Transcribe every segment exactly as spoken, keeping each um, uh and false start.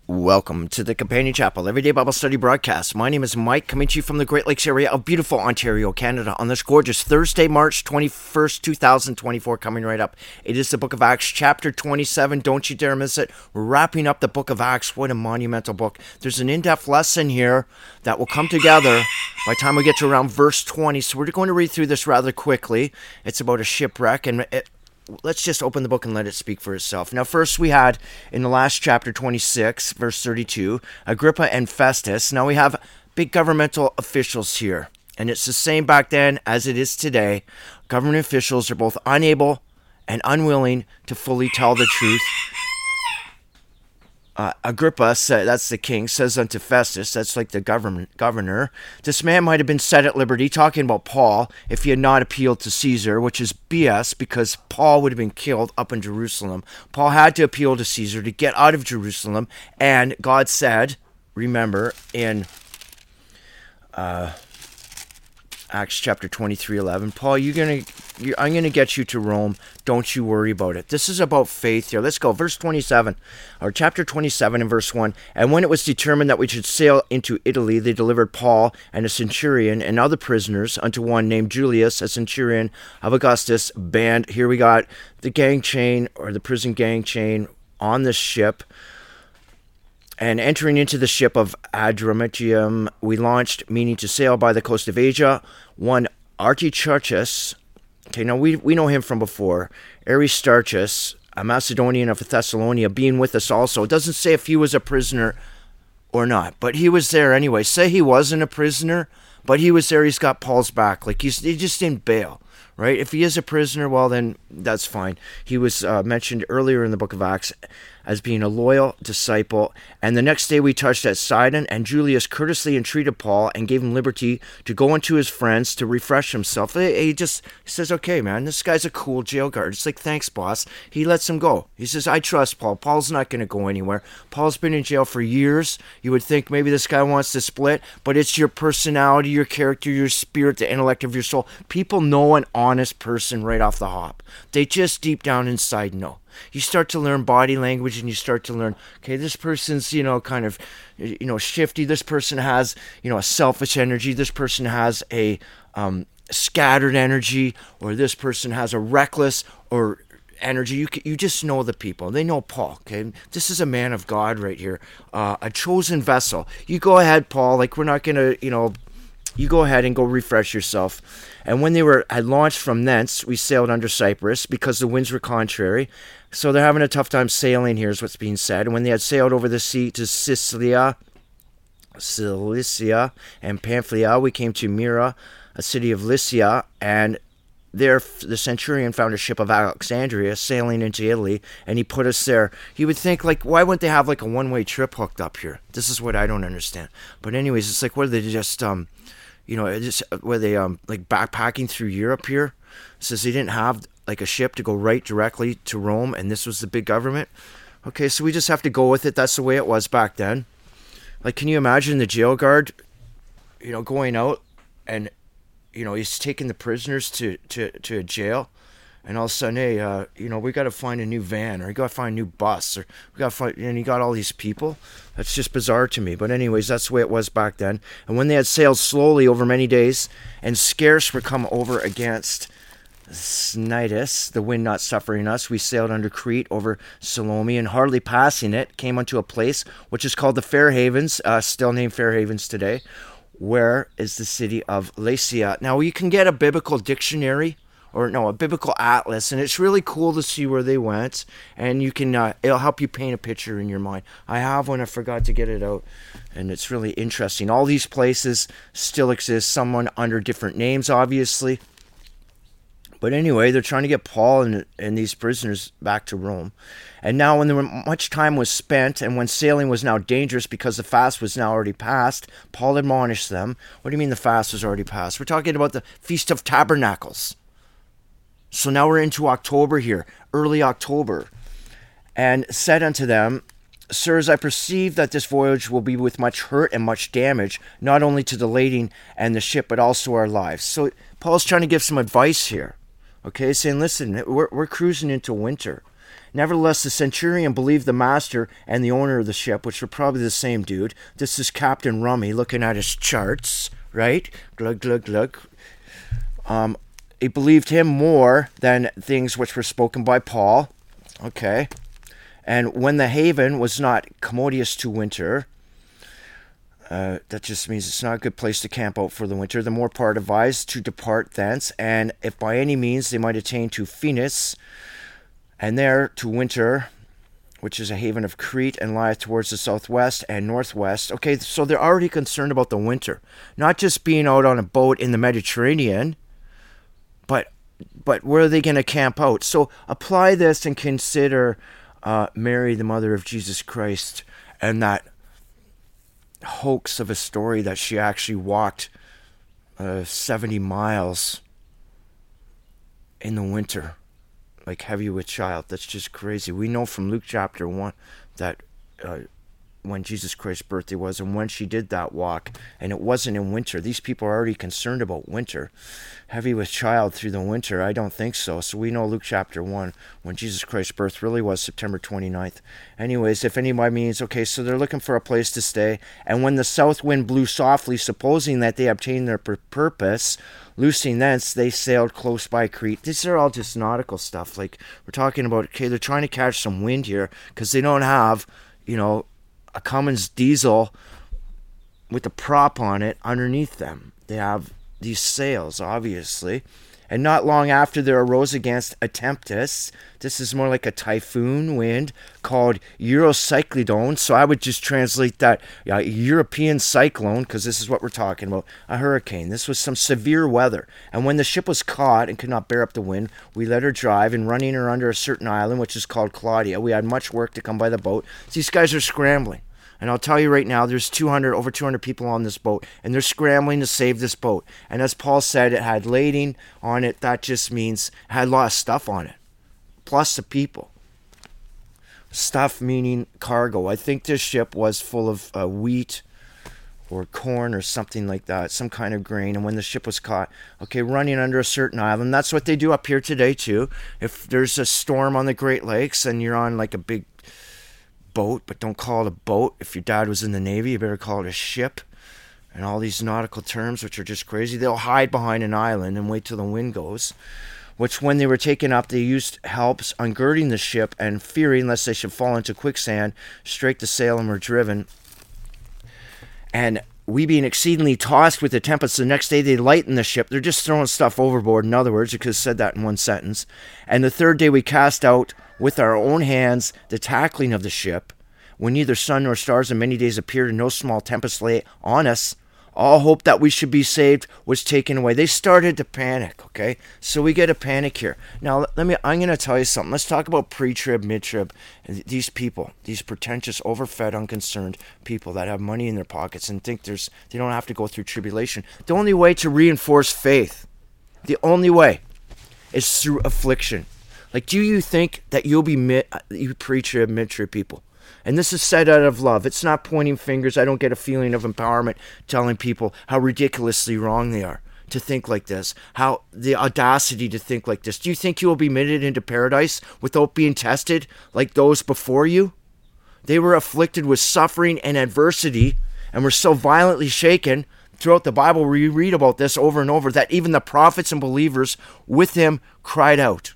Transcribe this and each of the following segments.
Welcome to the Companion Chapel Everyday Bible Study broadcast. My name is Mike, coming to you from the Great Lakes area of beautiful Ontario, Canada, on this gorgeous Thursday, March twenty-first, two thousand twenty-four, coming right up. It is the book of Acts, chapter twenty-seven. Don't you dare miss it. We're wrapping up the book of Acts. What a monumental book. There's an in-depth lesson here that will come together by the time we get to around verse twenty. So we're going to read through this rather quickly. It's about a shipwreck, and it, let's just open the book and let it speak for itself. Now, first we had, in the last chapter, twenty-six, verse thirty-two, Agrippa and Festus. Now we have big governmental officials here, and it's the same back then as it is today. Government officials are both unable and unwilling to fully tell the truth. Uh, Agrippa, that's the king, says unto Festus, that's like the government governor, this man might have been set at liberty, talking about Paul, if he had not appealed to Caesar, which is B S, because Paul would have been killed up in Jerusalem. Paul had to appeal to Caesar to get out of Jerusalem, and God said, remember, in uh, Acts chapter twenty-three eleven, Paul, you're gonna, you're, I'm going to get you to Rome. Don't you worry about it. This is about faith here. Let's go. Verse twenty-seven, or chapter twenty-seven and verse one. And when it was determined that we should sail into Italy, they delivered Paul and a centurion and other prisoners unto one named Julius, a centurion of Augustus, band. Here we got the gang chain, or the prison gang chain, on the ship. And entering into the ship of Adramyttium, we launched, meaning to sail by the coast of Asia. One Artichurchus, okay, now we we know him from before, Aristarchus, a Macedonian of Thessalonica, being with us also. It doesn't say if he was a prisoner or not, but he was there anyway. Say he wasn't a prisoner, but he was there. He's got Paul's back. Like, he's, he just didn't bail. Right? If he is a prisoner, well, then that's fine. He was uh, mentioned earlier in the book of Acts as being a loyal disciple. And the next day we touched at Sidon, and Julius courteously entreated Paul and gave him liberty to go unto his friends to refresh himself. He just he says, okay, man, this guy's a cool jail guard. It's like, thanks, boss. He lets him go. He says, I trust Paul. Paul's not going to go anywhere. Paul's been in jail for years. You would think maybe this guy wants to split, but it's your personality, your character, your spirit, the intellect of your soul. People know an honest person right off the hop. They just deep down inside know. You start to learn body language, and you start to learn, okay, this person's, you know, kind of, you know, shifty. This person has, you know, a selfish energy. This person has a um, scattered energy, or this person has a reckless or energy. You you just know the people. They know Paul, okay? This is a man of God right here, uh, a chosen vessel. You go ahead, Paul. Like, we're not going to, you know, you go ahead and go refresh yourself. And when they were had launched from thence, we sailed under Cyprus, because the winds were contrary. So they're having a tough time sailing here, is what's being said. And when they had sailed over the sea to Sicilia, Cilicia, and Pamphylia, we came to Myra, a city of Lycia, and there the centurion found a ship of Alexandria sailing into Italy, and he put us there. You would think, like, why wouldn't they have like a one-way trip hooked up here? This is what I don't understand. But anyways, it's like, what are they just um you know, just were they um like backpacking through Europe here? It says they didn't have like a ship to go right directly to Rome, and this was the big government. Okay, so we just have to go with it. That's the way it was back then. Like, can you imagine the jail guard, you know, going out, and, you know, he's taking the prisoners to, to, to a jail, and all of a sudden, hey, uh, you know, we got to find a new van, or we got to find a new bus, or we got to find, and you got all these people. That's just bizarre to me. But anyways, that's the way it was back then. And when they had sailed slowly over many days, and scarce were come over against Cnidus, the wind not suffering us, we sailed under Crete over Salome, and hardly passing it, came unto a place which is called the Fair Havens, uh, still named Fair Havens today, where is the city of Lasea. Now, you can get a biblical dictionary, or no, a biblical atlas, and it's really cool to see where they went, and you can, uh, it'll help you paint a picture in your mind. I have one, I forgot to get it out, and it's really interesting. All these places still exist, someone under different names, obviously. But anyway, they're trying to get Paul and, and these prisoners back to Rome. And now when there were, much time was spent, and when sailing was now dangerous because the fast was now already past, Paul admonished them. What do you mean the fast was already past? We're talking about the Feast of Tabernacles. So now we're into October here, early October. And said unto them, Sirs, I perceive that this voyage will be with much hurt and much damage, not only to the lading and the ship, but also our lives. So Paul's trying to give some advice here. Okay, saying, listen, we're, we're cruising into winter. Nevertheless, the centurion believed the master and the owner of the ship, which were probably the same dude. This is Captain Rummy looking at his charts, right? Glug, glug, glug. Um, he believed him more than things which were spoken by Paul. Okay. And when the haven was not commodious to winter, uh, that just means it's not a good place to camp out for the winter, the more part advised to depart thence, and if by any means they might attain to Phoenix, and there to winter, which is a haven of Crete, and lieth towards the southwest and northwest. Okay, so they're already concerned about the winter, not just being out on a boat in the Mediterranean, but but where are they going to camp out? So apply this and consider uh, Mary, the mother of Jesus Christ, and that hoax of a story that she actually walked uh, seventy miles in the winter, like heavy with child. That's just crazy. We know from Luke chapter one that uh, when Jesus Christ's birthday was and when she did that walk, and it wasn't in winter. These people are already concerned about winter. Heavy with child through the winter? I don't think so. So we know Luke chapter one, when Jesus Christ's birth really was September twenty-ninth. Anyways, if anybody means, okay, so they're looking for a place to stay, and when the south wind blew softly, supposing that they obtained their pur- purpose, loosing thence, they sailed close by Crete. These are all just nautical stuff. Like, we're talking about, okay, they're trying to catch some wind here, because they don't have, you know, a Cummins diesel with a prop on it underneath them. They have these sails, obviously. And not long after, there arose against a tempest. This is more like a typhoon wind called Eurocyclone. So I would just translate that uh, European cyclone, because this is what we're talking about, a hurricane. This was some severe weather. And when the ship was caught and could not bear up the wind, we let her drive, and running her under a certain island, which is called Claudia. We had much work to come by the boat. These guys are scrambling. And I'll tell you right now, there's two hundred, over two hundred people on this boat, and they're scrambling to save this boat. And as Paul said, it had lading on it. That just means it had a lot of stuff on it, plus the people. Stuff meaning cargo. I think this ship was full of uh, wheat or corn or something like that, some kind of grain. And when the ship was caught, okay, running under a certain island, that's what they do up here today too. If there's a storm on the Great Lakes and you're on like a big boat, but don't call it a boat. If your dad was in the Navy, you better call it a ship. And all these nautical terms, which are just crazy, they'll hide behind an island and wait till the wind goes. Which when they were taken up, they used helps ungirding the ship, and fearing lest they should fall into quicksand, strake the sail and were driven. And we being exceedingly tossed with the tempest, the next day they lightened the ship. They're just throwing stuff overboard, in other words. You could have said that in one sentence. And the third day we cast out with our own hands the tackling of the ship, when neither sun nor stars in many days appeared, and no small tempest lay on us. All hope that we should be saved was taken away. They started to panic, okay? So we get a panic here. Now, let me, I'm going to tell you something. Let's talk about pre-trib, mid-trib. These people, these pretentious, overfed, unconcerned people that have money in their pockets and think there's they don't have to go through tribulation. The only way to reinforce faith, the only way, is through affliction. Like, do you think that you'll be mid, you pre-trib, mid-trib people? And this is said out of love. It's not pointing fingers. I don't get a feeling of empowerment telling people how ridiculously wrong they are to think like this, how the audacity to think like this. Do you think you will be admitted into paradise without being tested like those before you? They were afflicted with suffering and adversity and were so violently shaken. Throughout the Bible, we read about this over and over, that even the prophets and believers with him cried out.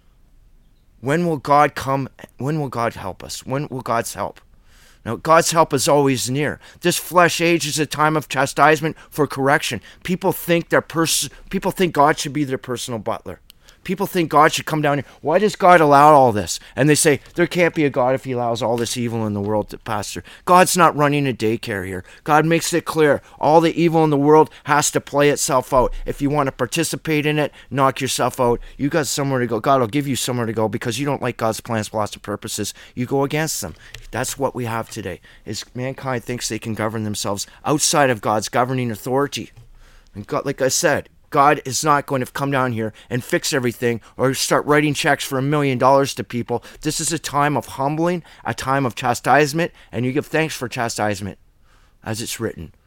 When will God come? When will God help us? When will God's help? Now, God's help is always near. This flesh age is a time of chastisement for correction. People think their pers- People think God should be their personal butler. People think God should come down here. Why does God allow all this? And they say, there can't be a God if he allows all this evil in the world, Pastor. God's not running a daycare here. God makes it clear. All the evil in the world has to play itself out. If you want to participate in it, knock yourself out. You got somewhere to go. God will give you somewhere to go because you don't like God's plans, plots, and purposes. You go against them. That's what we have today, is mankind thinks they can govern themselves outside of God's governing authority. And God, like I said, God is not going to come down here and fix everything or start writing checks for a million dollars to people. This is a time of humbling, a time of chastisement, and you give thanks for chastisement, as it's written.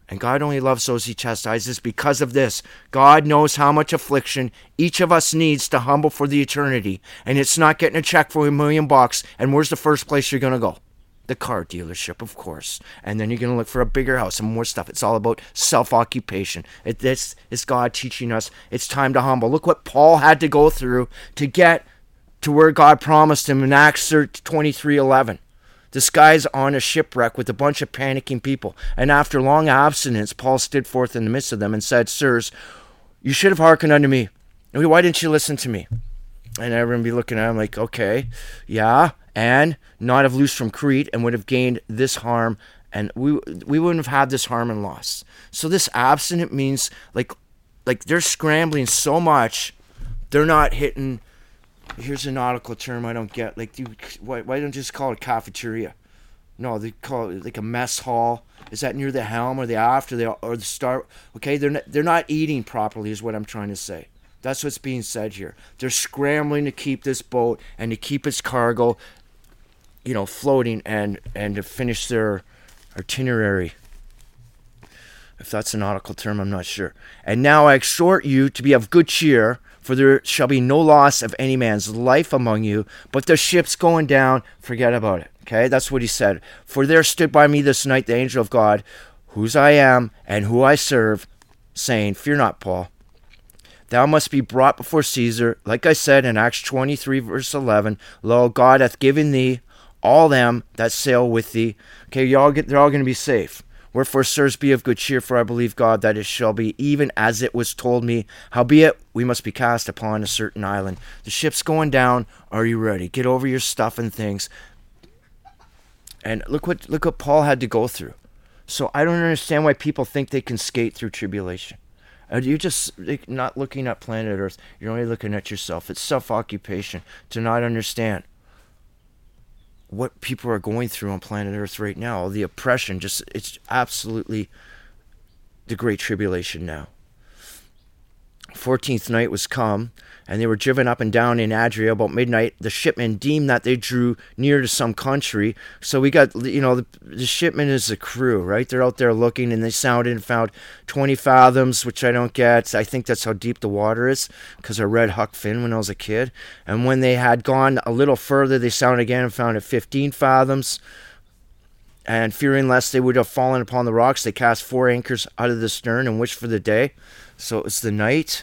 And God only loves those he chastises because of this. God knows how much affliction each of us needs to humble for the eternity. And it's not getting a check for a million bucks. And where's the first place you're going to go? The car dealership, of course. And then you're going to look for a bigger house and more stuff. It's all about self-occupation. It, this is God teaching us it's time to humble. Look what Paul had to go through to get to where God promised him in Acts twenty-three eleven. This guy's on a shipwreck with a bunch of panicking people. And after long abstinence, Paul stood forth in the midst of them and said, Sirs, you should have hearkened unto me. Why didn't you listen to me? And everyone be looking at him like, okay, yeah, and not have loosed from Crete and would have gained this harm. And we we wouldn't have had this harm and loss. So this abstinent means like like they're scrambling so much, they're not hitting... Here's a nautical term I don't get. Like, do you, why, why don't you just call it cafeteria? No, they call it like a mess hall. Is that near the helm or the aft or the or the start? Okay, they're not, they're not eating properly, is what I'm trying to say. That's what's being said here. They're scrambling to keep this boat and to keep its cargo, you know, floating and and to finish their itinerary. If that's a nautical term, I'm not sure. And now I exhort you to be of good cheer, for there shall be no loss of any man's life among you, but the ship's going down, forget about it. Okay, that's what he said. For there stood by me this night the angel of God, whose I am and who I serve, saying, Fear not, Paul. Thou must be brought before Caesar. Like I said in Acts twenty-three, verse eleven, Lo, God hath given thee all them that sail with thee. Okay, you all get, they're all going to be safe. Wherefore, sirs, be of good cheer, for I believe God that it shall be even as it was told me. Howbeit, we must be cast upon a certain island. The ship's going down. Are you ready? Get over your stuff and things. And look what look what Paul had to go through. So I don't understand why people think they can skate through tribulation. Are you just like, not looking at planet Earth? You're only looking at yourself. It's self-occupation to not understand what people are going through on planet Earth right now. The oppression, just it's absolutely the great tribulation now. Fourteenth night was come, and they were driven up and down in Adria about midnight. The shipmen deemed that they drew near to some country. So we got, you know, the, the shipmen is the crew, right? They're out there looking, and they sounded and found twenty fathoms, which I don't get. I think that's how deep the water is, because I read Huck Finn when I was a kid. And when they had gone a little further, they sounded again and found it fifteen fathoms. And fearing lest they would have fallen upon the rocks, they cast four anchors out of the stern and wished for the day. So it was the night.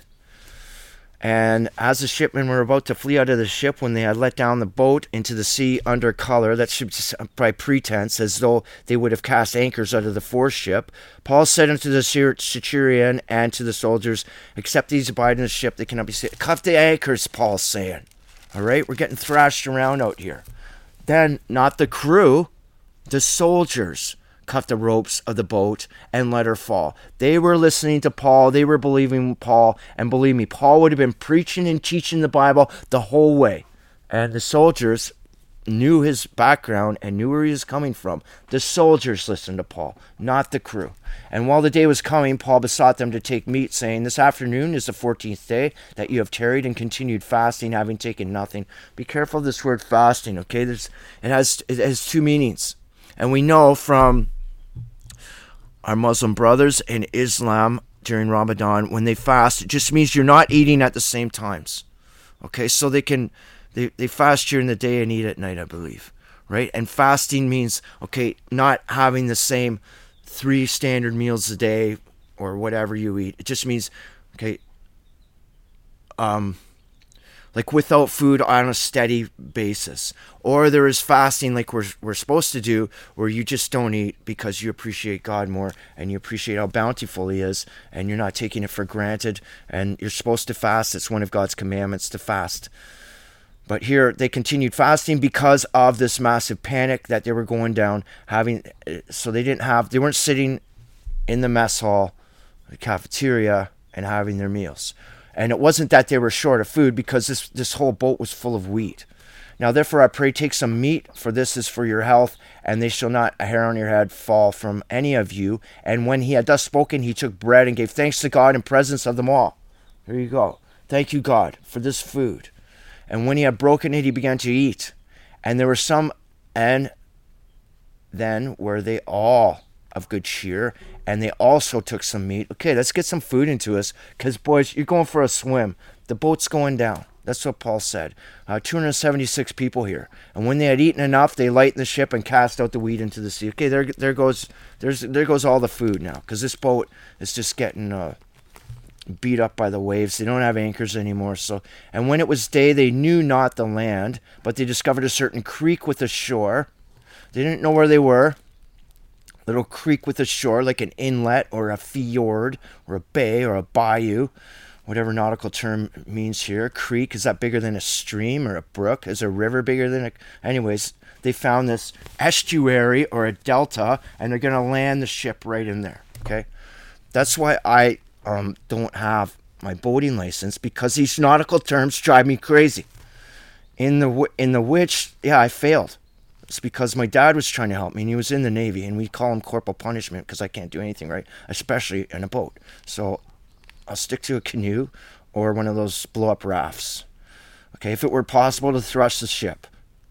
And as the shipmen were about to flee out of the ship, when they had let down the boat into the sea under color, that should be by pretense, as though they would have cast anchors out of the foreship, Paul said unto the centurion and to the soldiers, except these abide in the ship, they cannot be saved. Cut the anchors, Paul's saying. All right, we're getting thrashed around out here. Then, not the crew, the soldiers cut the ropes of the boat and let her fall. They were listening to Paul. They were believing Paul. And believe me, Paul would have been preaching and teaching the Bible the whole way. And the soldiers knew his background and knew where he was coming from. The soldiers listened to Paul, not the crew. And while the day was coming, Paul besought them to take meat, saying, This afternoon is the fourteenth day that you have tarried and continued fasting, having taken nothing. Be careful of this word fasting, okay? There's, it has it has two meanings. And we know from our Muslim brothers in Islam during Ramadan, when they fast, it just means you're not eating at the same times. Okay, so they can, they, they fast during the day and eat at night, I believe, right? And fasting means, okay, not having the same three standard meals a day or whatever you eat. It just means, okay, um, like without food on a steady basis. Or there is fasting like we're we're supposed to do, where you just don't eat because you appreciate God more and you appreciate how bountiful he is and you're not taking it for granted, and you're supposed to fast. It's one of God's commandments to fast. But here they continued fasting because of this massive panic that they were going down, having so they didn't have they weren't sitting in the mess hall, the cafeteria, and having their meals. And it wasn't that they were short of food, because this, this whole boat was full of wheat. Now therefore I pray, take some meat, for this is for your health, and they shall not a hair on your head fall from any of you. And when he had thus spoken, he took bread and gave thanks to God in presence of them all. There you go. Thank you, God, for this food. And when he had broken it, he began to eat. And there were some, and then were they all of good cheer, and they also took some meat. Okay, let's get some food into us, because, boys, you're going for a swim. The boat's going down. That's what Paul said. Uh, two hundred seventy-six people here. And when they had eaten enough, they lightened the ship and cast out the wheat into the sea. Okay, there there goes there's there goes all the food now, because this boat is just getting uh, beat up by the waves. They don't have anchors anymore. So, and when it was day, they knew not the land, but they discovered a certain creek with a shore. They didn't know where they were. Little creek with a shore, like an inlet or a fjord or a bay or a bayou. Whatever nautical term means here. Creek, is that bigger than a stream or a brook? Is a river bigger than a... Anyways, they found this estuary or a delta, and they're going to land the ship right in there, okay? That's why I um, don't have my boating license, because these nautical terms drive me crazy. In the, in the which, yeah, I failed. It's because my dad was trying to help me, and he was in the Navy, and we call him corporal punishment because I can't do anything right, especially in a boat. So I'll stick to a canoe or one of those blow-up rafts. Okay, if it were possible to thrust the ship.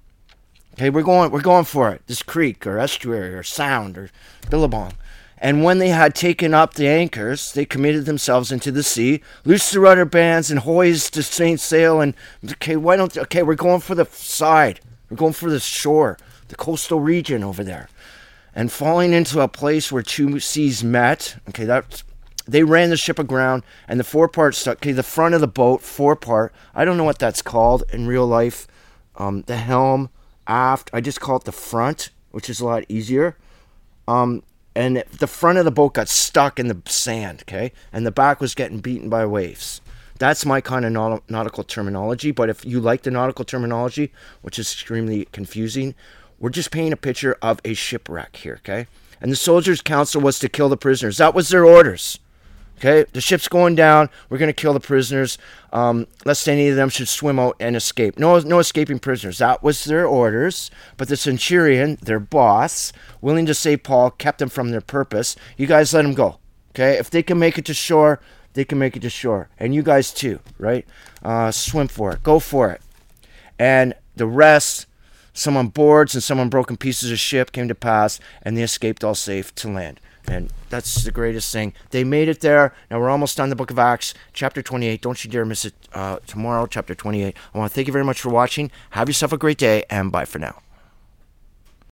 Okay, we're going we're going for it. This creek or estuary or sound or billabong. And when they had taken up the anchors, they committed themselves into the sea, loosed the rudder bands, and hoised the saint sail. And okay, why don't okay, we're going for the side. We're going for the shore, the coastal region over there. And falling into a place where two seas met. Okay, that's They ran the ship aground, and the forepart stuck. Okay, the front of the boat, forepart. I don't know what that's called in real life. Um, the helm, aft. I just call it the front, which is a lot easier. Um, and the front of the boat got stuck in the sand, okay? And the back was getting beaten by waves. That's my kind of naut- nautical terminology. But if you like the nautical terminology, which is extremely confusing, we're just painting a picture of a shipwreck here, okay? And the soldiers' counsel was to kill the prisoners. That was their orders. Okay, the ship's going down. We're going to kill the prisoners, um, lest any of them should swim out and escape. No, no escaping prisoners. That was their orders. But the centurion, their boss, willing to save Paul, kept them from their purpose. You guys let them go. Okay, if they can make it to shore, they can make it to shore, and you guys too, right? Uh, swim for it. Go for it. And the rest, some on boards and some on broken pieces of ship, came to pass, and they escaped all safe to land. And that's the greatest thing. They made it there. Now we're almost done the book of Acts, chapter twenty-eight. Don't you dare miss it uh, tomorrow, chapter twenty-eight. I want to thank you very much for watching. Have yourself a great day, and bye for now.